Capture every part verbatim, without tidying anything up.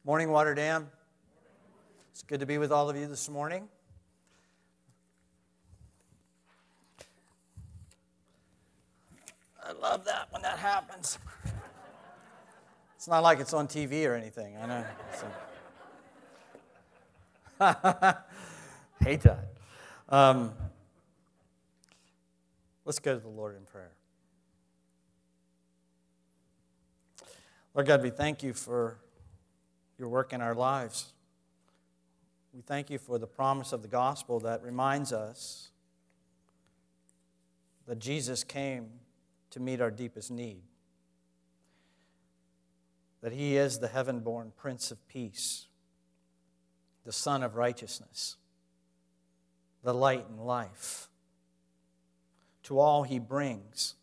Morning, Waterdam. It's good to be with all of you this morning. I love that when that happens. It's not like it's on T V or anything. I know. So. Hate that. Um, let's go to the Lord in prayer. Lord God, we thank you for your work in our lives. We thank you for the promise of the gospel that reminds us that Jesus came to meet our deepest need, that he is the heaven-born Prince of Peace, the Son of Righteousness, the light and life. To all he brings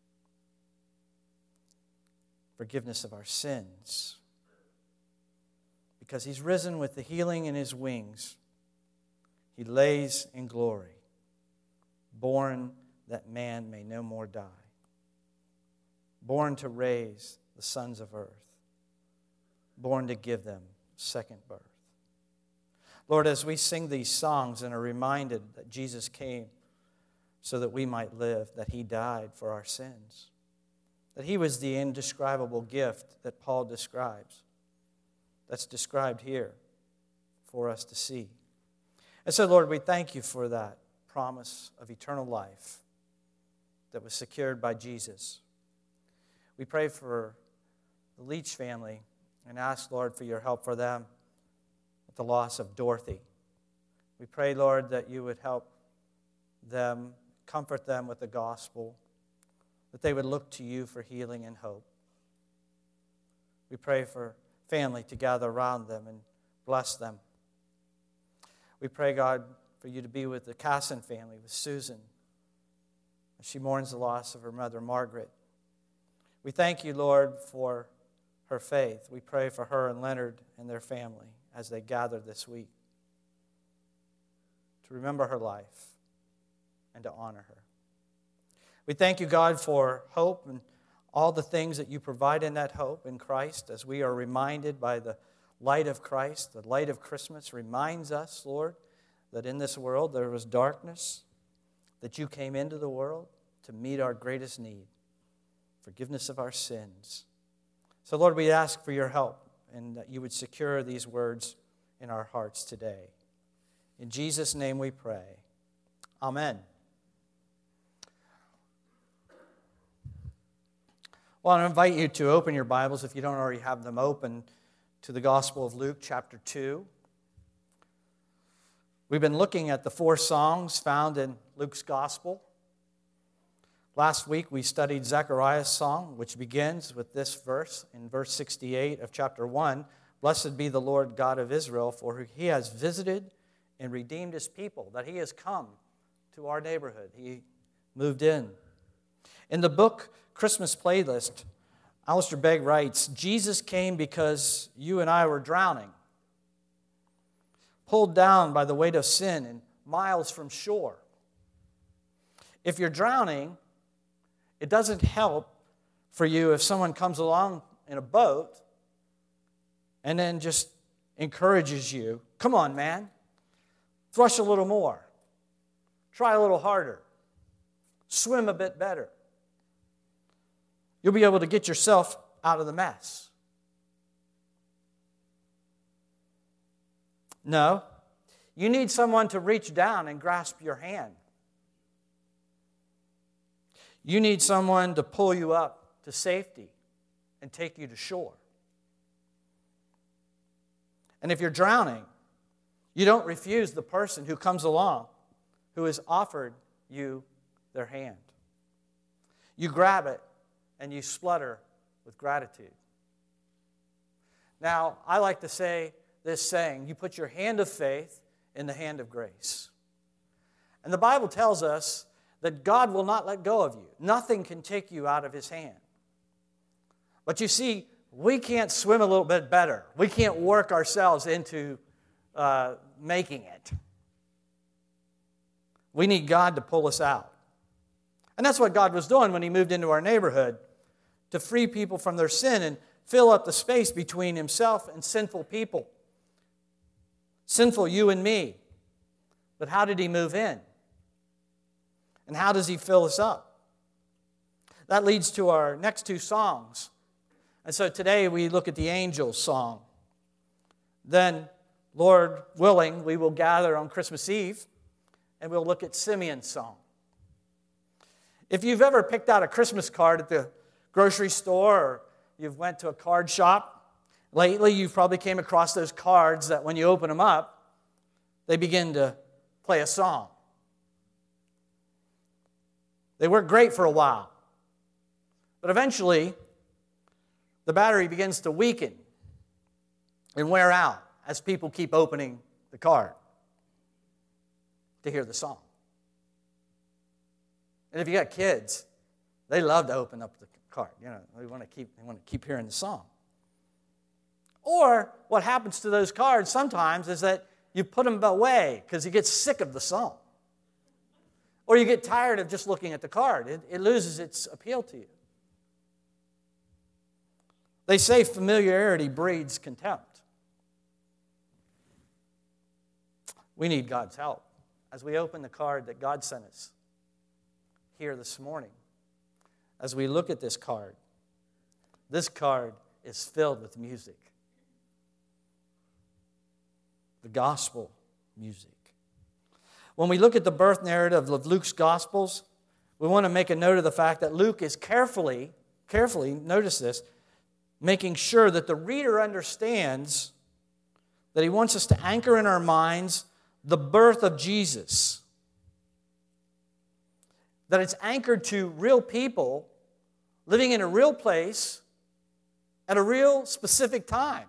forgiveness of our sins, because he's risen with the healing in his wings. He lays in glory, born that man may no more die, born to raise the sons of earth, born to give them second birth. Lord, as we sing these songs and are reminded that Jesus came so that we might live, that he died for our sins, that he was the indescribable gift that Paul describes, that's described here for us to see. And so, Lord, we thank you for that promise of eternal life that was secured by Jesus. We pray for the Leach family and ask, Lord, for your help for them with the loss of Dorothy. We pray, Lord, that you would help them, comfort them with the gospel, that they would look to you for healing and hope. We pray for family to gather around them and bless them. We pray, God, for you to be with the Casson family, with Susan, as she mourns the loss of her mother, Margaret. We thank you, Lord, for her faith. We pray for her and Leonard and their family as they gather this week to remember her life and to honor her. We thank you, God, for hope and all the things that you provide in that hope in Christ, as we are reminded by the light of Christ. The light of Christmas reminds us, Lord, that in this world there was darkness, that you came into the world to meet our greatest need, forgiveness of our sins. So, Lord, we ask for your help and that you would secure these words in our hearts today. In Jesus' name we pray. Amen. Well, I invite you to open your Bibles, if you don't already have them open, to the Gospel of Luke, chapter two. We've been looking at the four songs found in Luke's Gospel. Last week we studied Zechariah's song, which begins with this verse in verse sixty-eight of chapter one. Blessed be the Lord God of Israel, for he has visited and redeemed his people, that he has come to our neighborhood. He moved in. In the book Christmas Playlist, Alistair Begg writes, Jesus came because you and I were drowning, pulled down by the weight of sin and miles from shore. If you're drowning, it doesn't help for you if someone comes along in a boat and then just encourages you. Come on, man. Thrush a little more. Try a little harder. Swim a bit better. You'll be able to get yourself out of the mess. No. You need someone to reach down and grasp your hand. You need someone to pull you up to safety and take you to shore. And if you're drowning, you don't refuse the person who comes along who has offered you their hand. You grab it and you splutter with gratitude. Now, I like to say this saying, you put your hand of faith in the hand of grace. And the Bible tells us that God will not let go of you. Nothing can take you out of his hand. But you see, we can't swim a little bit better. We can't work ourselves into uh, making it. We need God to pull us out. And that's what God was doing when he moved into our neighborhood, to free people from their sin and fill up the space between himself and sinful people. Sinful you and me. But how did he move in? And how does he fill us up? That leads to our next two songs. And so today we look at the Angels song. Then, Lord willing, we will gather on Christmas Eve and we'll look at Simeon's song. If you've ever picked out a Christmas card at the grocery store or you've went to a card shop, lately you've probably came across those cards that when you open them up, they begin to play a song. They work great for a while. But eventually, the battery begins to weaken and wear out as people keep opening the card to hear the song. And if you got kids, they love to open up the card. You know, they want to keep they want to keep hearing the song. Or what happens to those cards sometimes is that you put them away because you get sick of the song. Or you get tired of just looking at the card. It, it loses its appeal to you. They say familiarity breeds contempt. We need God's help as we open the card that God sent us here this morning. As we look at this card, this card is filled with music. The gospel music. When we look at the birth narrative of Luke's Gospels, we want to make a note of the fact that Luke is carefully, carefully, notice this, making sure that the reader understands that he wants us to anchor in our minds the birth of Jesus. That it's anchored to real people living in a real place at a real specific time.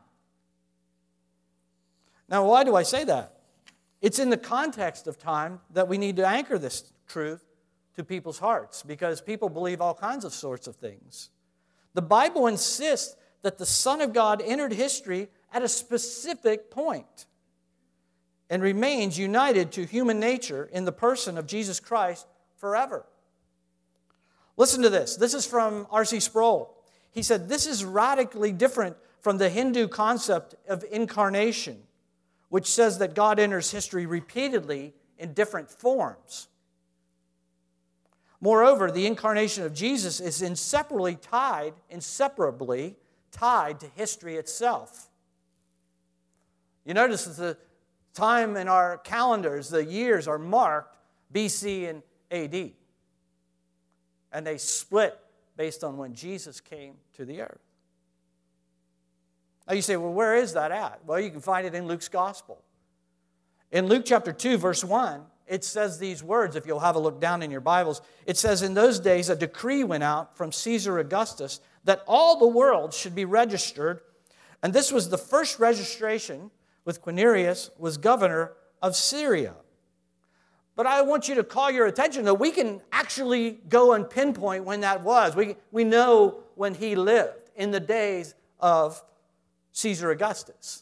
Now, why do I say that? It's in the context of time that we need to anchor this truth to people's hearts because people believe all kinds of sorts of things. The Bible insists that the Son of God entered history at a specific point and remains united to human nature in the person of Jesus Christ forever. Listen to this. This is from R C Sproul. He said, this is radically different from the Hindu concept of incarnation, which says that God enters history repeatedly in different forms. Moreover, the incarnation of Jesus is inseparably tied, inseparably tied to history itself. You notice that the time in our calendars, the years are marked B C and A D. And they split based on when Jesus came to the earth. Now you say, well, where is that at? Well, you can find it in Luke's Gospel. In Luke chapter two, verse one, it says these words, if you'll have a look down in your Bibles. It says, in those days a decree went out from Caesar Augustus that all the world should be registered. And this was the first registration with Quirinius, was governor of Syria. But I want you to call your attention that we can actually go and pinpoint when that was. We, we know when he lived, in the days of Caesar Augustus.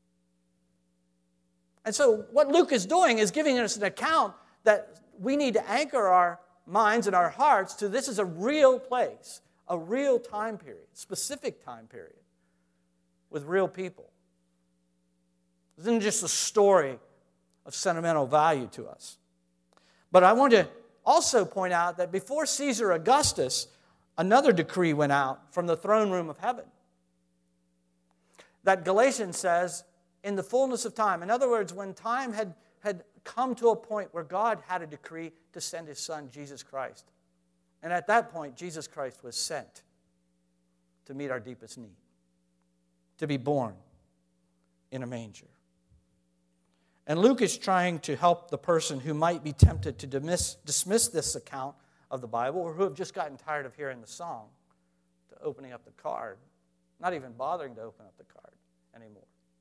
And so what Luke is doing is giving us an account that we need to anchor our minds and our hearts to this is a real place, a real time period, specific time period, with real people. This isn't just a story of sentimental value to us. But I want to also point out that before Caesar Augustus, another decree went out from the throne room of heaven. That Galatians says, in the fullness of time. In other words, when time had, had come to a point where God had a decree to send his Son, Jesus Christ. And at that point, Jesus Christ was sent to meet our deepest need, to be born in a manger. And Luke is trying to help the person who might be tempted to dismiss, dismiss this account of the Bible, or who have just gotten tired of hearing the song, to opening up the card, not even bothering to open up the card anymore.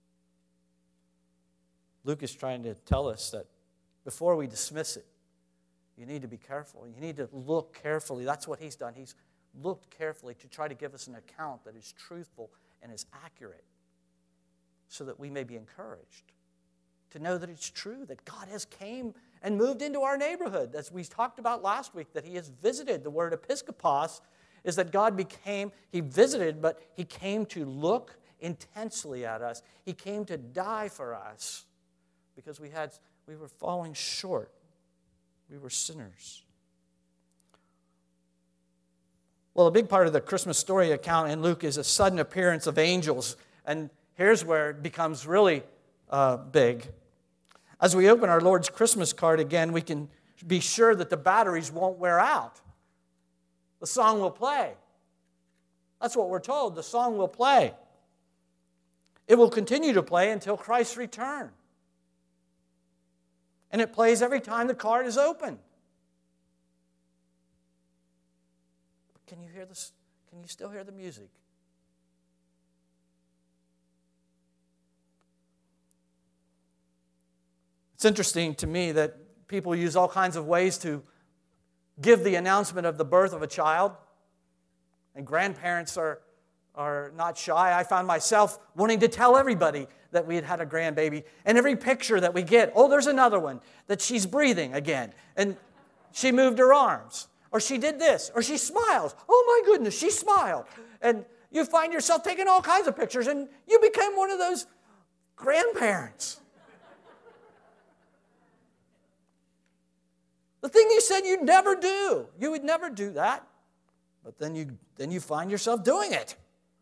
Luke is trying to tell us that before we dismiss it, you need to be careful. You need to look carefully. That's what he's done. He's looked carefully to try to give us an account that is truthful and is accurate so that we may be encouraged to know that it's true, that God has came and moved into our neighborhood. As we talked about last week, that he has visited. The word episkopos is that God became, he visited, but he came to look intensely at us. He came to die for us because we had we were falling short. We were sinners. Well, a big part of the Christmas story account in Luke is a sudden appearance of angels. And here's where it becomes really uh, big. As we open our Lord's Christmas card again, we can be sure that the batteries won't wear out. The song will play. That's what we're told. The song will play. It will continue to play until Christ's return. And it plays every time the card is opened. Can you hear this? Can you still hear the music? It's interesting to me that people use all kinds of ways to give the announcement of the birth of a child. And grandparents are, are not shy. I found myself wanting to tell everybody that we had had a grandbaby. And every picture that we get, oh, there's another one, that she's breathing again. And she moved her arms. Or she did this. Or she smiles. Oh, my goodness, she smiled. And you find yourself taking all kinds of pictures, and you became one of those grandparents. The thing you said you'd never do. You would never do that. But then you, then you find yourself doing it.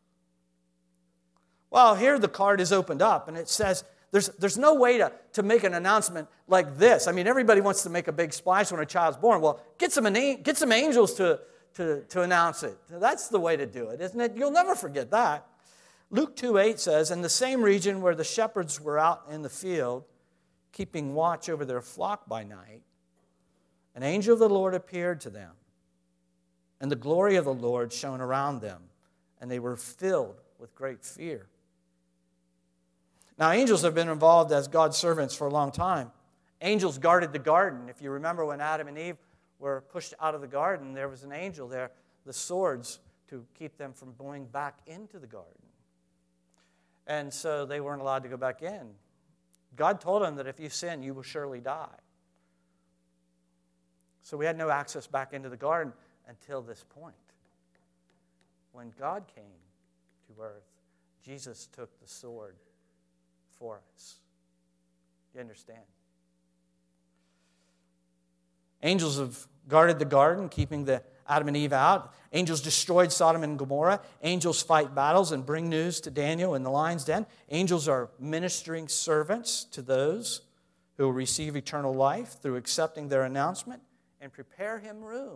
Well, here the card is opened up, and it says, there's, there's no way to, to make an announcement like this. I mean, everybody wants to make a big splash when a child's born. Well, get some, get some angels to, to, to announce it. That's the way to do it, isn't it? You'll never forget that. Luke two eight says, in the same region where the shepherds were out in the field, keeping watch over their flock by night, an angel of the Lord appeared to them, and the glory of the Lord shone around them, and they were filled with great fear. Now, angels have been involved as God's servants for a long time. Angels guarded the garden. If you remember when Adam and Eve were pushed out of the garden, there was an angel there, the swords, to keep them from going back into the garden. And so they weren't allowed to go back in. God told them that if you sin, you will surely die. So we had no access back into the garden until this point. When God came to earth, Jesus took the sword for us. You understand? Angels have guarded the garden, keeping the Adam and Eve out. Angels destroyed Sodom and Gomorrah. Angels fight battles and bring news to Daniel in the lion's den. Angels are ministering servants to those who will receive eternal life through accepting their announcement and prepare him room.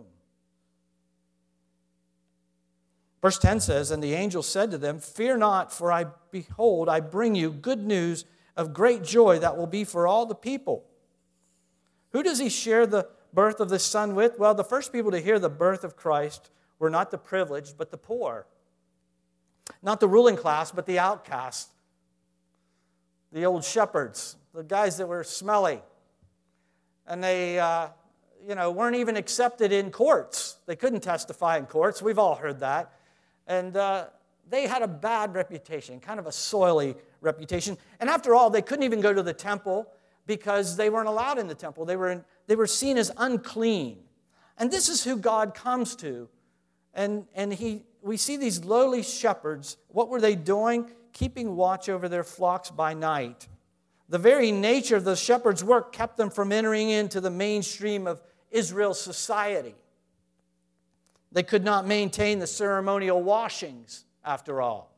Verse ten says, and the angel said to them, fear not, for I behold, I bring you good news of great joy that will be for all the people. Who does he share the birth of the Son with? Well, the first people to hear the birth of Christ were not the privileged, but the poor. Not the ruling class, but the outcast. The old shepherds, the guys that were smelly. And they, uh, you know, weren't even accepted in courts. They couldn't testify in courts. We've all heard that. And uh, they had a bad reputation, kind of a soily reputation. And after all, they couldn't even go to the temple because they weren't allowed in the temple. They were, in, they were seen as unclean. And this is who God comes to. And, and he, we see these lowly shepherds. What were they doing? Keeping watch over their flocks by night. The very nature of the shepherd's work kept them from entering into the mainstream of Israel's society. They could not maintain the ceremonial washings, after all.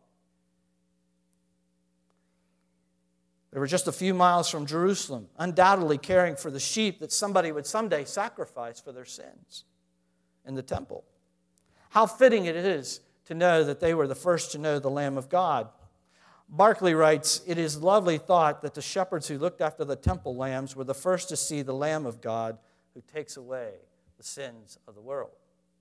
They were just a few miles from Jerusalem, undoubtedly caring for the sheep that somebody would someday sacrifice for their sins in the temple. How fitting it is to know that they were the first to know the Lamb of God. Barclay writes, it is lovely thought that the shepherds who looked after the temple lambs were the first to see the Lamb of God who takes away the sins of the world.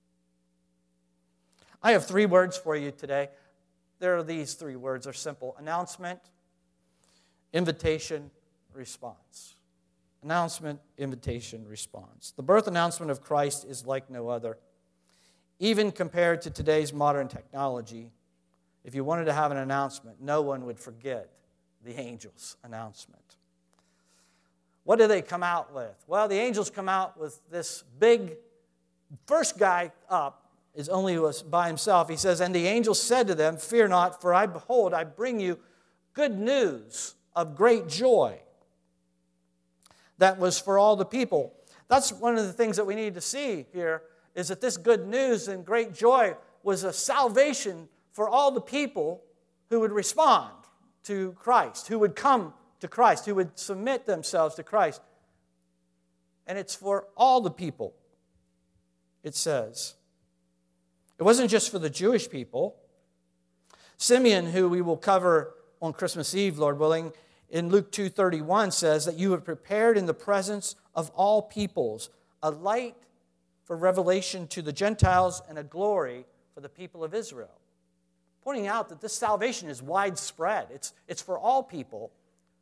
I have three words for you today. There are these three words. They're simple. Announcement, invitation, response. Announcement, invitation, response. The birth announcement of Christ is like no other. Even compared to today's modern technology, if you wanted to have an announcement, no one would forget the angel's announcement. What do they come out with? Well, the angels come out with this big, first guy up, is only was by himself. He says, and the angel said to them, fear not, for I behold, I bring you good news of great joy. That was for all the people. That's one of the things that we need to see here, is that this good news and great joy was a salvation for all the people who would respond to Christ, who would come to Christ, who would submit themselves to Christ. And it's for all the people, it says. It wasn't just for the Jewish people. Simeon, who we will cover on Christmas Eve, Lord willing, in Luke two thirty-one says that you have prepared in the presence of all peoples a light for revelation to the Gentiles and a glory for the people of Israel. Pointing out that this salvation is widespread. It's, it's for all people.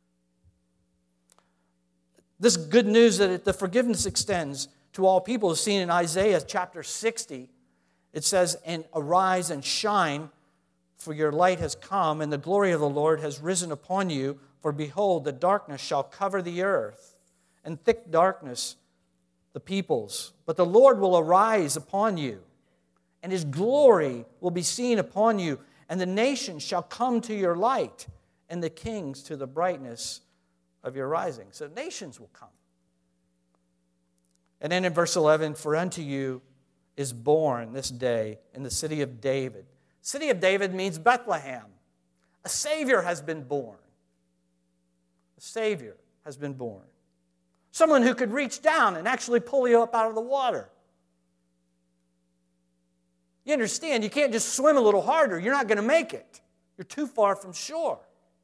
This good news that it, the forgiveness extends to all people is seen in Isaiah chapter sixty. It says, and arise and shine, for your light has come, and the glory of the Lord has risen upon you. For behold, the darkness shall cover the earth, and thick darkness the peoples. But the Lord will arise upon you, and his glory will be seen upon you, and the nations shall come to your light, and the kings to the brightness of your rising. So nations will come. And then in verse eleven, for unto you is born this day in the city of David. City of David means Bethlehem. A Savior has been born. A Savior has been born. Someone who could reach down and actually pull you up out of the water. You understand, you can't just swim a little harder. You're not going to make it. You're too far from shore.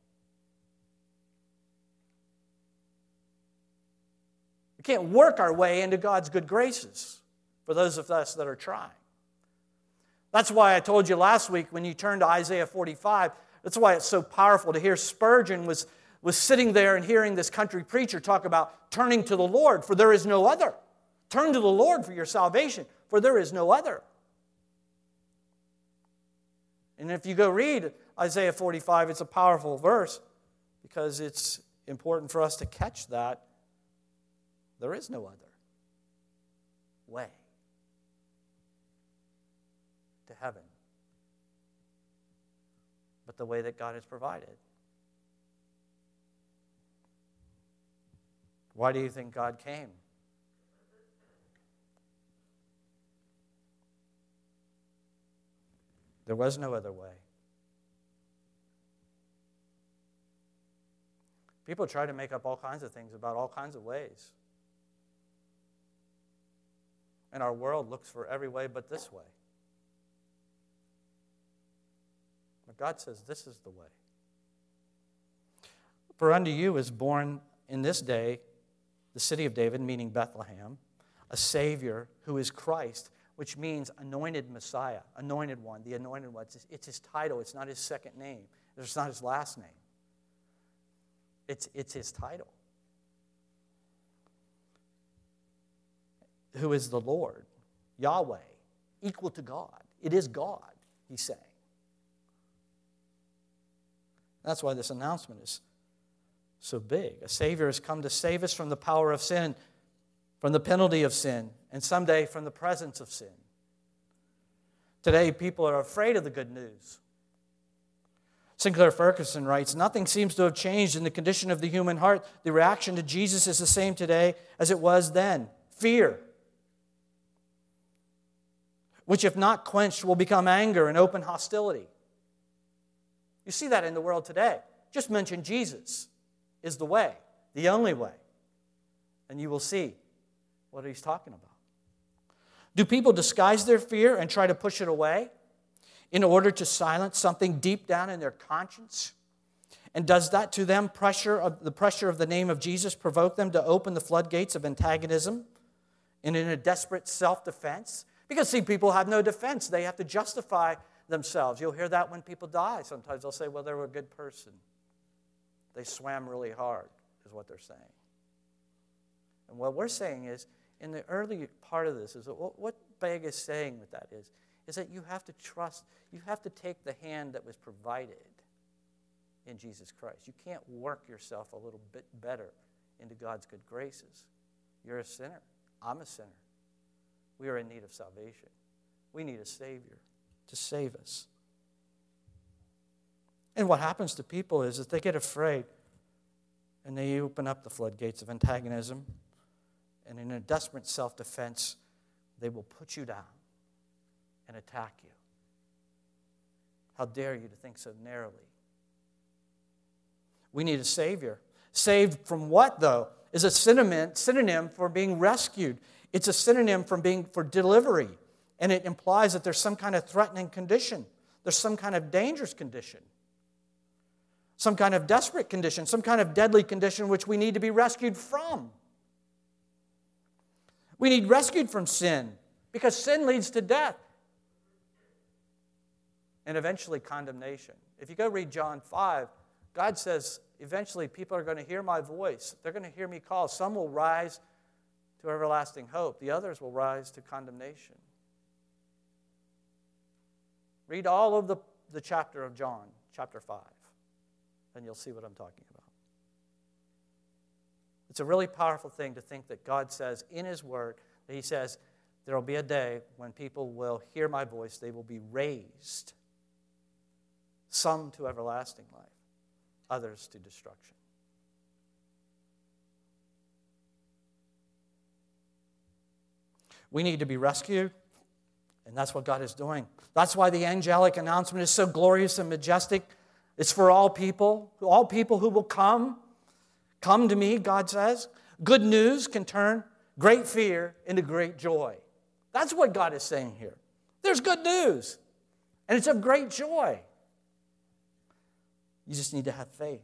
We can't work our way into God's good graces for those of us that are trying. That's why I told you last week when you turn to Isaiah forty-five, that's why it's so powerful to hear Spurgeon was, was sitting there and hearing this country preacher talk about turning to the Lord, for there is no other. Turn to the Lord for your salvation, for there is no other. And if you go read Isaiah forty-five, it's a powerful verse because it's important for us to catch that there is no other way to heaven but the way that God has provided. Why do you think God came? There was no other way. People try to make up all kinds of things about all kinds of ways. And our world looks for every way but this way. But God says this is the way. For unto you is born in this day the city of David, meaning Bethlehem, a Savior who is Christ, which means anointed Messiah, anointed one, the anointed one. It's, it's his title. It's not his second name. It's not his last name. It's, it's his title. Who is the Lord, Yahweh, equal to God. It is God, he's saying. That's why this announcement is so big. A Savior has come to save us from the power of sin, from the penalty of sin, and someday from the presence of sin. Today, people are afraid of the good news. Sinclair Ferguson writes, nothing seems to have changed in the condition of the human heart. The reaction to Jesus is the same today as it was then. Fear, which if not quenched will become anger and open hostility. You see that in the world today. Just mention Jesus is the way, the only way, and you will see what he's talking about. Do people disguise their fear and try to push it away in order to silence something deep down in their conscience? And does that to them pressure of the pressure of the name of Jesus provoke them to open the floodgates of antagonism and in a desperate self-defense? Because, see, people have no defense. They have to justify themselves. You'll hear that when people die. Sometimes they'll say, well, they were a good person. They swam really hard, is what they're saying. And what we're saying is, in the early part of this, is that what Begg is saying with that is, is that you have to trust, you have to take the hand that was provided in Jesus Christ. You can't work yourself a little bit better into God's good graces. You're a sinner. I'm a sinner. We are in need of salvation. We need a Savior to save us. And what happens to people is that they get afraid and they open up the floodgates of antagonism. And in a desperate self-defense, they will put you down and attack you. How dare you to think so narrowly? We need a Savior. Saved from what, though, is a synonym, synonym for being rescued. It's a synonym for being for delivery. And it implies that there's some kind of threatening condition. There's some kind of dangerous condition. Some kind of desperate condition. Some kind of deadly condition which we need to be rescued from. We need rescued from sin because sin leads to death and eventually condemnation. If you go read John five, God says eventually people are going to hear my voice. They're going to hear me call. Some will rise to everlasting hope. The others will rise to condemnation. Read all of the, the chapter of John, chapter five, and you'll see what I'm talking about. It's a really powerful thing to think that God says in His Word, that He says, there will be a day when people will hear my voice. They will be raised. Some to everlasting life, others to destruction. We need to be rescued, and that's what God is doing. That's why the angelic announcement is so glorious and majestic. It's for all people, all people who will come. Come to me, God says. Good news can turn great fear into great joy. That's what God is saying here. There's good news, and it's of great joy. You just need to have faith.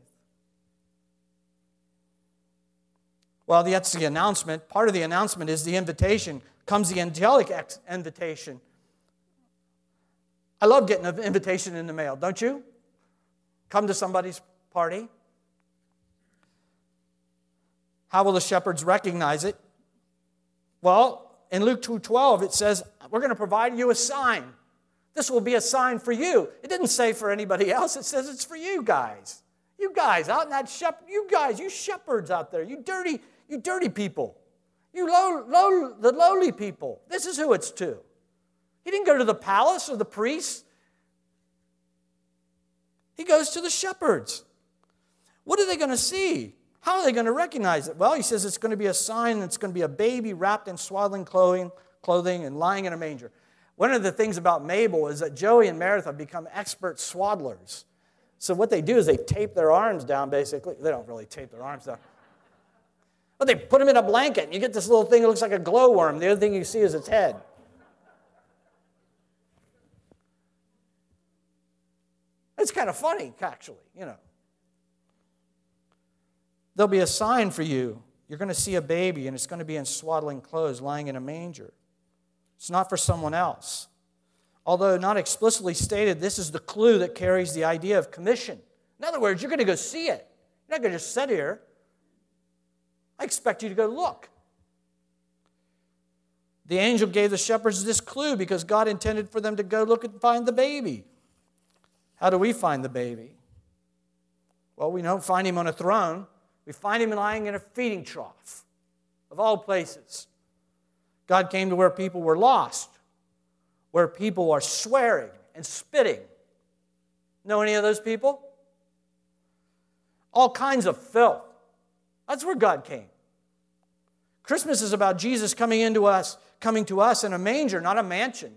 Well, that's the announcement. Part of the announcement is the invitation. Comes the angelic invitation. I love getting an invitation in the mail, don't you? Come to somebody's party. How will the shepherds recognize it? Well, in Luke two twelve, it says, we're going to provide you a sign. This will be a sign for you. It didn't say for anybody else. It says it's for you guys. You guys out in that shepherd, you guys, you shepherds out there, you dirty, you dirty people. You low, low, the lowly people. This is who it's to. He didn't go to the palace or the priests. He goes to the shepherds. What are they going to see? How are they going to recognize it? Well, he says it's going to be a sign. It's going to be a baby wrapped in swaddling clothing, clothing and lying in a manger. One of the things about Mabel is that Joey and Meredith have become expert swaddlers. So what they do is they tape their arms down, basically. They don't really tape their arms down. But they put them in a blanket, and you get this little thing that looks like a glowworm. The other thing you see is its head. It's kind of funny, actually, you know. There'll be a sign for you. You're going to see a baby, and it's going to be in swaddling clothes, lying in a manger. It's not for someone else. Although not explicitly stated, this is the clue that carries the idea of commission. In other words, you're going to go see it. You're not going to just sit here. I expect you to go look. The angel gave the shepherds this clue because God intended for them to go look and find the baby. How do we find the baby? Well, we don't find him on a throne. We find him lying in a feeding trough, of all places. God came to where people were lost, where people are swearing and spitting. Know any of those people? All kinds of filth. That's where God came. Christmas is about Jesus coming into us, coming to us in a manger, not a mansion.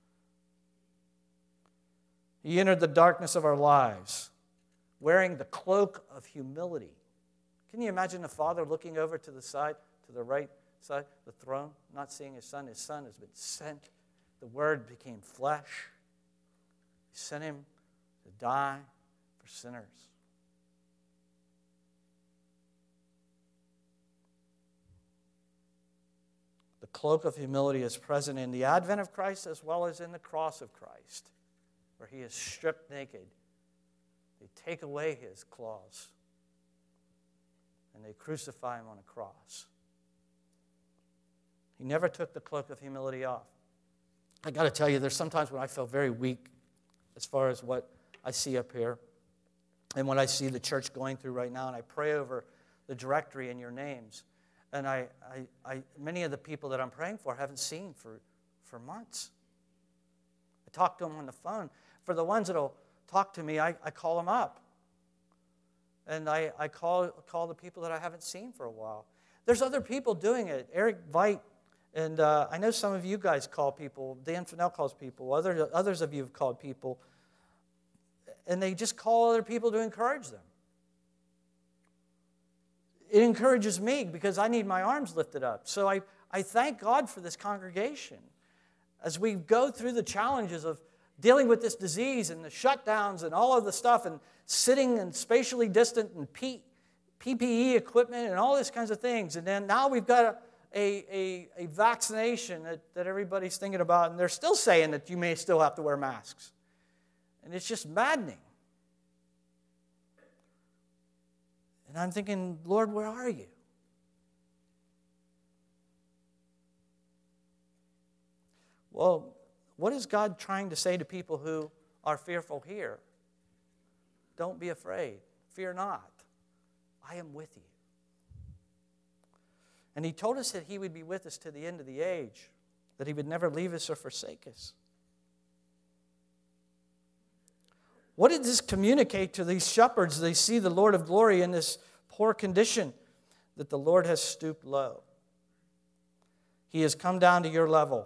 He entered the darkness of our lives, wearing the cloak of humility. Can you imagine the Father looking over to the side, to the right side, the throne, not seeing His Son? His Son has been sent. The Word became flesh. He sent Him to die for sinners. The cloak of humility is present in the advent of Christ as well as in the cross of Christ, where He is stripped naked. They take away His claws, and they crucify Him on a cross. He never took the cloak of humility off. I got to tell you, there's sometimes when I feel very weak as far as what I see up here and what I see the church going through right now, and I pray over the directory and your names. And I, I, I, many of the people that I'm praying for I haven't seen for, for months. talk to them on the phone. For the ones that will talk to me, I, I call them up. And I, I call, call the people that I haven't seen for a while. There's other people doing it. Eric Veit, and uh, I know some of you guys call people. Dan Fennell calls people. Other, others of you have called people. And they just call other people to encourage them. It encourages me because I need my arms lifted up. So I, I thank God for this congregation. As we go through the challenges of dealing with this disease and the shutdowns and all of the stuff and sitting and spatially distant and P, PPE equipment and all these kinds of things. And then now we've got a, a, a, a vaccination that, that everybody's thinking about, and they're still saying that you may still have to wear masks. And it's just maddening. And I'm thinking, Lord, where are you? Well, what is God trying to say to people who are fearful here? Don't be afraid. Fear not. I am with you. And he told us that he would be with us to the end of the age, that he would never leave us or forsake us. What did this communicate to these shepherds? They see the Lord of glory in this poor condition, that the Lord has stooped low. He has come down to your level.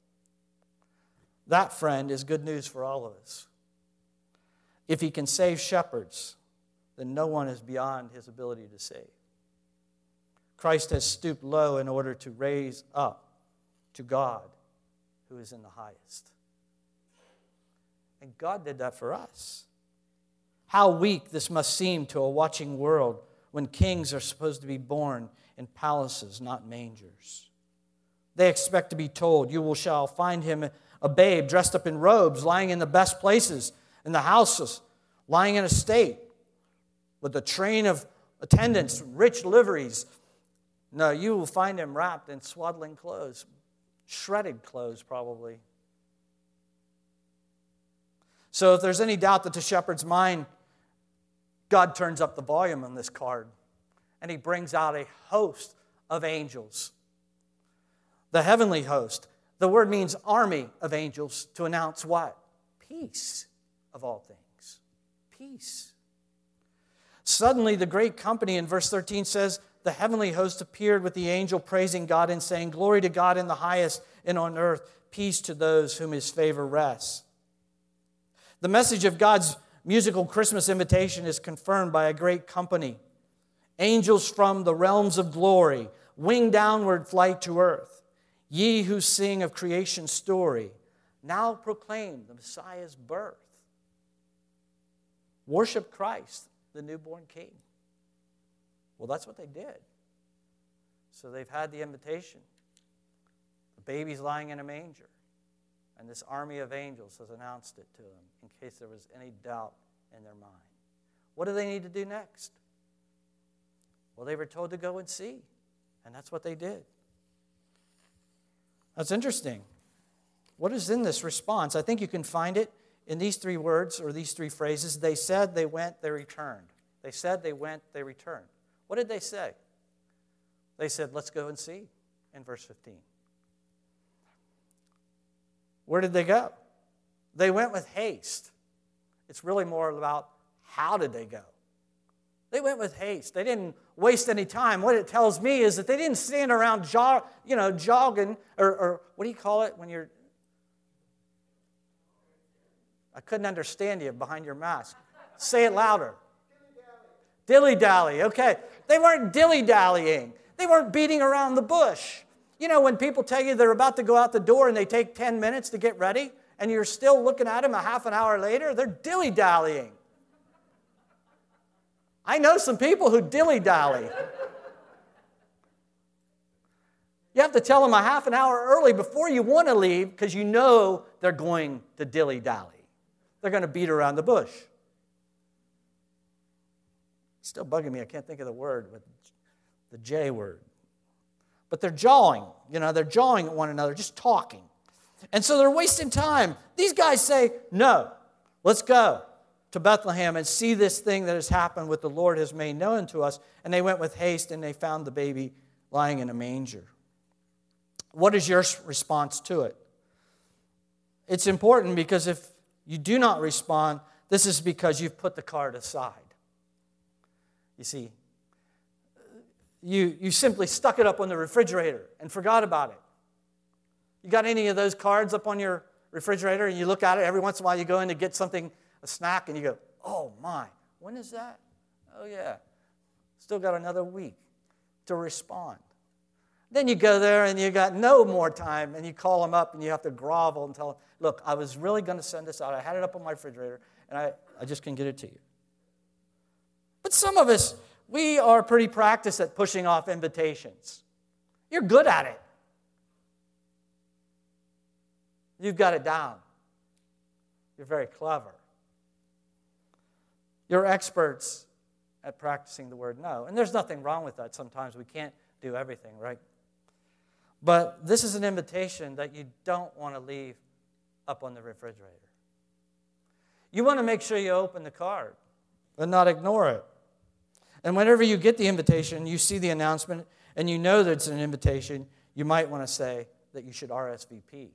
That, friend, is good news for all of us. If he can save shepherds, then no one is beyond his ability to save. Christ has stooped low in order to raise up to God, who is in the highest. And God did that for us. How weak this must seem to a watching world when kings are supposed to be born in palaces, not mangers. They expect to be told, you will shall find him a babe dressed up in robes, lying in the best places, in the houses, lying in a state, with a train of attendants, rich liveries. No, you will find him wrapped in swaddling clothes, shredded clothes probably. So if there's any doubt that the shepherd's mind, God turns up the volume on this card, and he brings out a host of angels. The heavenly host. The word means army of angels to announce what? Peace of all things. Peace. Suddenly the great company in verse thirteen says, the heavenly host appeared with the angel praising God and saying, glory to God in the highest, and on earth peace to those whom his favor rests. The message of God's musical Christmas invitation is confirmed by a great company. Angels from the realms of glory, wing downward flight to earth. Ye who sing of creation's story, now proclaim the Messiah's birth. Worship Christ, the newborn King. Well, that's what they did. So they've had the invitation. The baby's lying in a manger. And this army of angels has announced it to them in case there was any doubt in their mind. What do they need to do next? Well, they were told to go and see. And that's what they did. That's interesting. What is in this response? I think you can find it in these three words or these three phrases. They said, they went, they returned. They said, they went, they returned. What did they say? They said, let's go and see in verse fifteen. Where did they go? They went with haste. It's really more about how did they go. They went with haste. They didn't waste any time. What it tells me is that they didn't stand around jog, you know, jogging, or, or what do you call it when you're... I couldn't understand you behind your mask. Say it louder. Dilly-dally. Okay. They weren't dilly-dallying. They weren't beating around the bush. You know, when people tell you they're about to go out the door and they take ten minutes to get ready, and you're still looking at them a half an hour later, they're dilly-dallying. I know some people who dilly-dally. You have to tell them a half an hour early before you want to leave because you know they're going to dilly-dally. They're going to beat around the bush. It's still bugging me. I can't think of the word, but the J word. But they're jawing. You know, they're jawing at one another, just talking. And so they're wasting time. These guys say, no, let's go to Bethlehem and see this thing that has happened, what the Lord has made known to us. And they went with haste and they found the baby lying in a manger. What is your response to it? it's important because if you do not respond, this is because you've put the card aside. You see, you, you simply stuck it up on the refrigerator and forgot about it. You got any of those cards up on your refrigerator and you look at it every once in a while, you go in to get something, a snack, and you go, oh my, when is that? Oh yeah, still got another week to respond. Then you go there and you got no more time and you call them up and you have to grovel and tell them, look, I was really going to send this out. I had it up on my refrigerator and I, I just can get it to you. But some of us, we are pretty practiced at pushing off invitations. You're good at it. You've got it down. You're very clever. You're experts at practicing the word no. And there's nothing wrong with that. Sometimes we can't do everything, right? But this is an invitation that you don't want to leave up on the refrigerator. You want to make sure you open the card and not ignore it. And whenever you get the invitation, you see the announcement, and you know that it's an invitation, you might want to say that you should R S V P.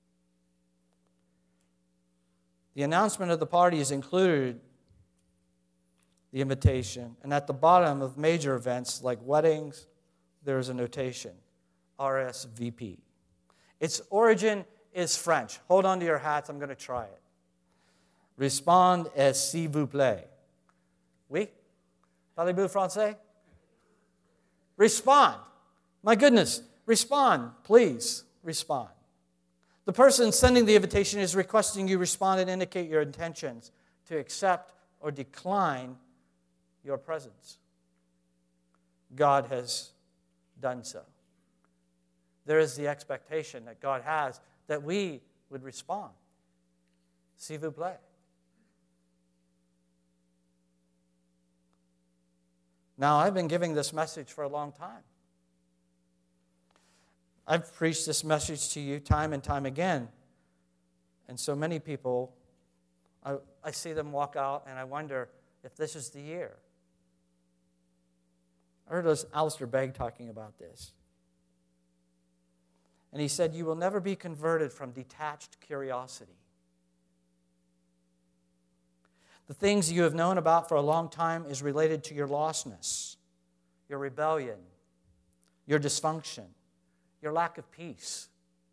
The announcement of the party is included, the invitation, and at the bottom of major events like weddings, there is a notation, R S V P. Its origin is French. Hold on to your hats, I'm going to try it. Respond est s'il vous plaît. Oui? Parlez-vous français? Respond. My goodness, respond, please, respond. The person sending the invitation is requesting you respond and indicate your intentions to accept or decline your presence. God has done so. There is the expectation that God has that we would respond. S'il vous plaît. Now, I've been giving this message for a long time. I've preached this message to you time and time again. And so many people, I, I see them walk out and I wonder if this is the year. I heard Alistair Begg talking about this. And he said, you will never be converted from detached curiosity. The things you have known about for a long time is related to your lostness, your rebellion, your dysfunction, your lack of peace.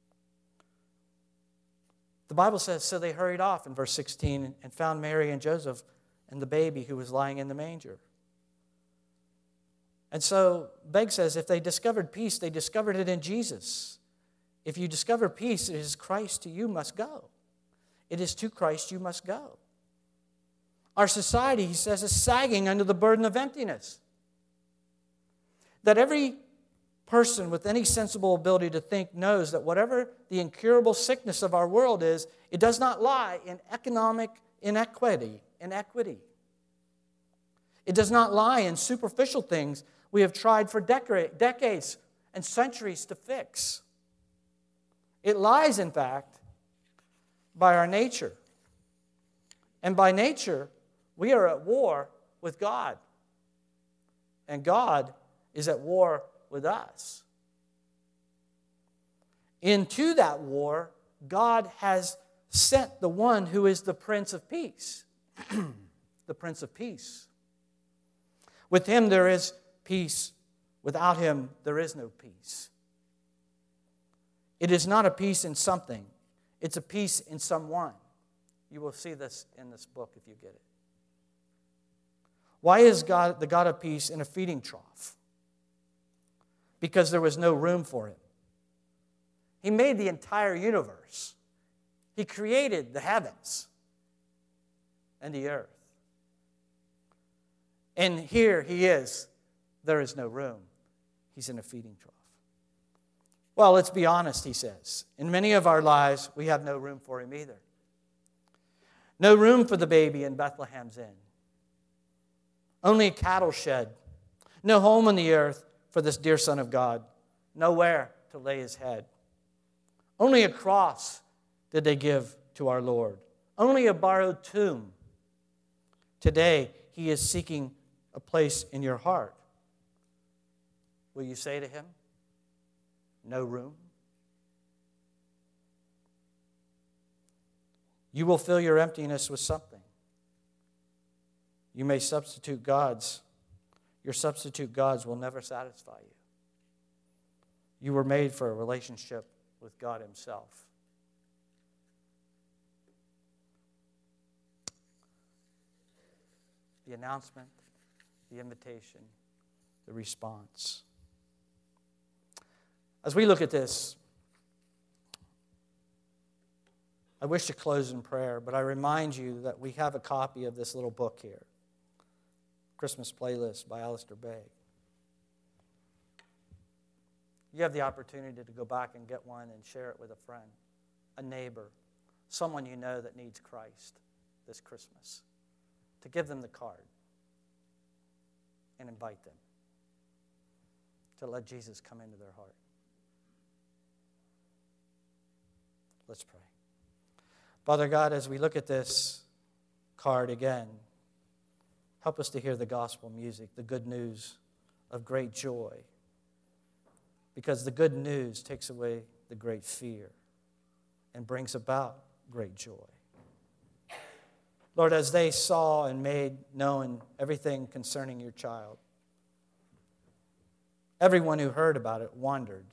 The Bible says, so they hurried off in verse sixteen and found Mary and Joseph and the baby who was lying in the manger. And so Begg says, if they discovered peace, they discovered it in Jesus. If you discover peace, it is Christ to you must go. It is to Christ you must go. Our society, he says, is sagging under the burden of emptiness. That every person with any sensible ability to think knows that whatever the incurable sickness of our world is, it does not lie in economic inequity. inequity. It does not lie in superficial things we have tried for decades and centuries to fix. It lies, in fact, by our nature. And by nature, we are at war with God. And God is at war with us. Into that war, God has sent the one who is the Prince of Peace. The Prince of Peace. With him there is peace. Without him there is no peace. It is not a peace in something. It's a peace in someone. You will see this in this book if you get it. Why is God the God of peace in a feeding trough? Because there was no room for him. He made the entire universe. He created the heavens and the earth. And here he is. There is no room. He's in a feeding trough. Well, let's be honest, he says. In many of our lives, we have no room for him either. No room for the baby in Bethlehem's inn. Only a cattle shed. No home on the earth for this dear Son of God. Nowhere to lay his head. Only a cross did they give to our Lord. Only a borrowed tomb. Today, he is seeking a place in your heart. Will you say to him, no room? You will fill your emptiness with something. You may substitute gods. Your substitute gods will never satisfy you. You were made for a relationship with God himself. The announcement, the invitation, the response. As we look at this, I wish to close in prayer, but I remind you that we have a copy of this little book here, Christmas Playlist by Alistair Begg. You have the opportunity to go back and get one and share it with a friend, a neighbor, someone you know that needs Christ this Christmas, to give them the card and invite them to let Jesus come into their heart. Let's pray. Father God, as we look at this card again, help us to hear the gospel music, the good news of great joy, because the good news takes away the great fear and brings about great joy. Lord, as they saw and made known everything concerning your child, everyone who heard about it wondered.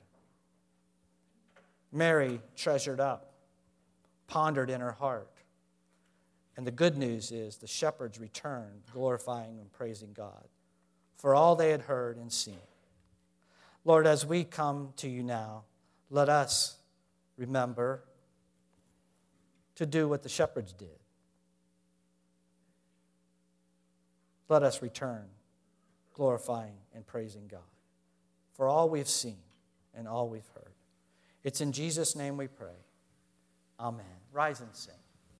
Mary treasured up, pondered in her heart. And the good news is the shepherds returned, glorifying and praising God for all they had heard and seen. Lord, as we come to you now, let us remember to do what the shepherds did. Let us return, glorifying and praising God for all we've seen and all we've heard. It's in Jesus' name we pray. Amen. Rise and sing.